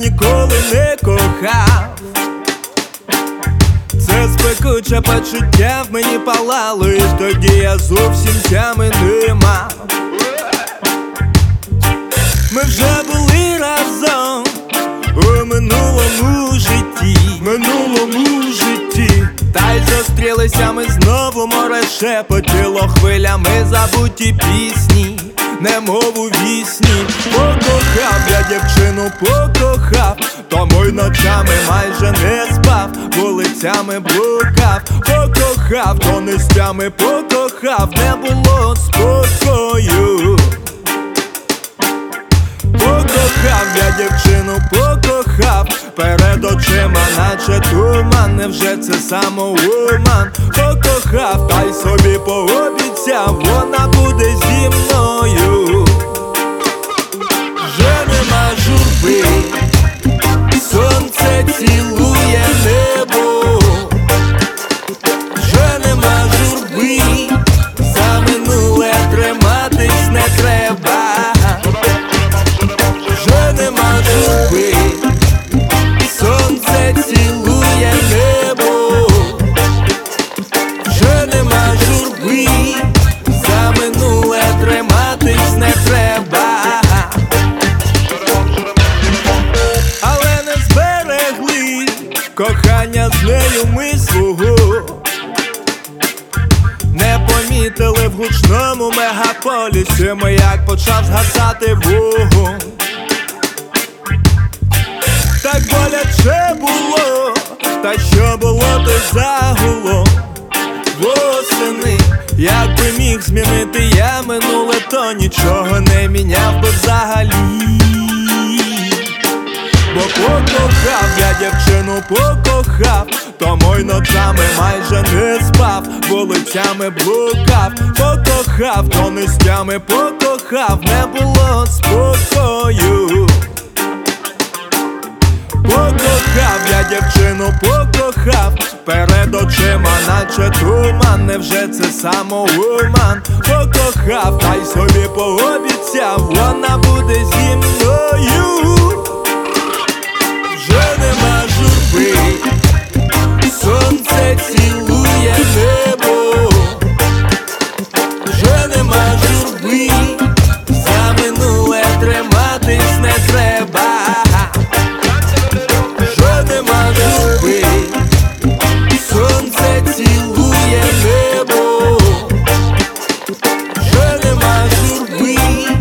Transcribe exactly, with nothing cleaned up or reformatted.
ніколи не кохав. Це спекуче почуття в мені палало, і тоді я зовсім тями не мав. Ми вже були разом у минулому житті, минулому житті. Та й зустрілися ми знову, море шепотіло хвилями забуті пісні, немов у вісні. Покохав я дівчину, покохав, тому й ночами майже не спав, вулицями блукав. Покохав, то нестями покохав, не було спокою. Покохав я дівчину, покохав, перед очима наче туман, невже це самоуман? Покохав, та й собі пообіцяв, вона буде зі мною. Вже нема журби, сонце цілує небо. Вже нема журби, за минуле триматись не треба. Вже нема журби, сонце цілує небо. Вже нема журби, за минуле триматись не треба. Але не зберегли кохання з нею ми свого, не помітили в гучному мегаполісі ми, як почав згасати вогонь. Так боляче було, та що було, то загуло. Восени, як би міг змінити я минуле, то нічого не міняв би взагалі. Бо покохав я дівчину, покохав, тому й ночами майже не спав, вулицями блукав. Покохав, то нестями покохав, не було спокою. Покохав я дівчину, покохав, перед очима наче туман, невже це самоуман? Покохав, та й собі пообіцяв, вона буде зі мною. Вже нема журби, сонце цілує небо. Вже нема журби, за минуле триматись не треба. Вже нема журби, сонце цілує небо. Вже нема журби,